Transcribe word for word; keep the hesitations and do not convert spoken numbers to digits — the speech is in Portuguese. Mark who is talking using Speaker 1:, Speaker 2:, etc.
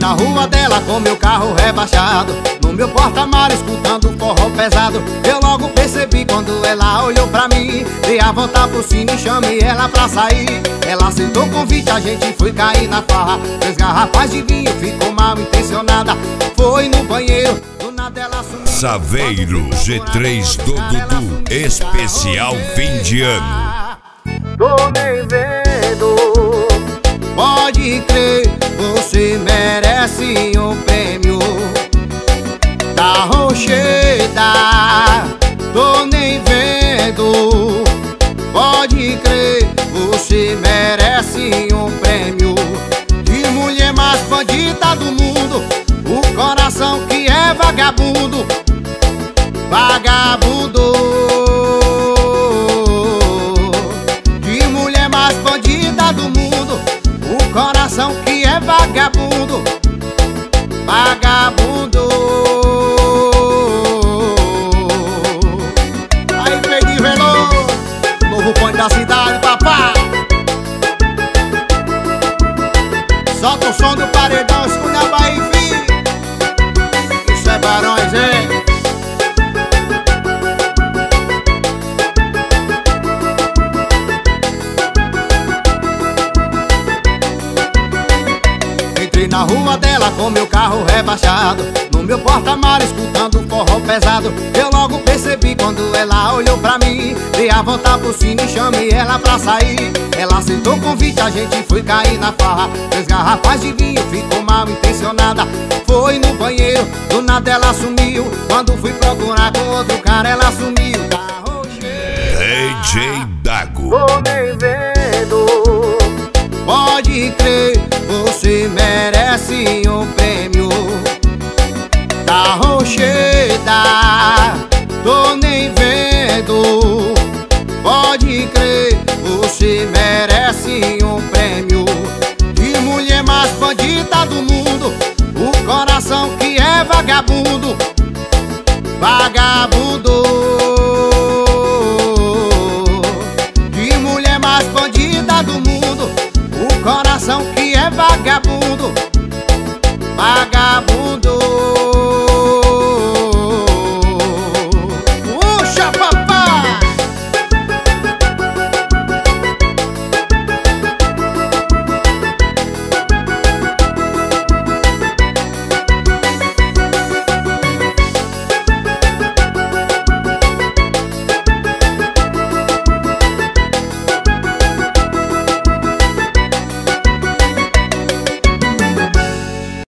Speaker 1: na rua dela com meu carro rebaixado, no meu porta-malas escutando forró pesado. Eu logo percebi quando ela olhou pra mim, dei a volta por cima e chamei ela pra sair. Ela aceitou o convite, a gente foi cair na farra. Três garrafas de vinho, ficou mal intencionada. Foi no banheiro, do nada ela sumiu.
Speaker 2: Saveiro G três do Dudu, especial fim de ano.
Speaker 1: Tô nem vendo, pode crer, você merece um prêmio da Rocheda. Tô nem vendo, pode crer, você merece um prêmio de mulher mais bandida do mundo, o coração que é vagabundo, vagabundo. De mulher mais bandida do mundo, o coração que é vagabundo, vagabundo. Aí Fredinho Veloso, novo ponto da cidade, papá. Solta o som do paredão, escuta a Bahia, filho. Isso é Barões, hein? Entrei na rua dela com meu carro rebaixado, no meu porta-malas escutando forró pesado. Eu logo percebi quando ela olhou pra mim, dei a volta por cima e chamei ela pra sair. Ela aceitou o convite, a gente foi cair na farra. Três garrafas de vinho, ficou mal intencionada. Foi no banheiro, do nada ela sumiu. Quando fui procurar com outro cara, ela sumiu.
Speaker 2: D J Dago.
Speaker 1: Tô nem vendo, pode crer, você merece um prêmio da Rocheda. Tô nem vendo, pode crer, você merece um prêmio de mulher mais bandida do mundo, o coração que é vagabundo, vagabundo. De mulher mais bandida do mundo, o coração que é vagabundo,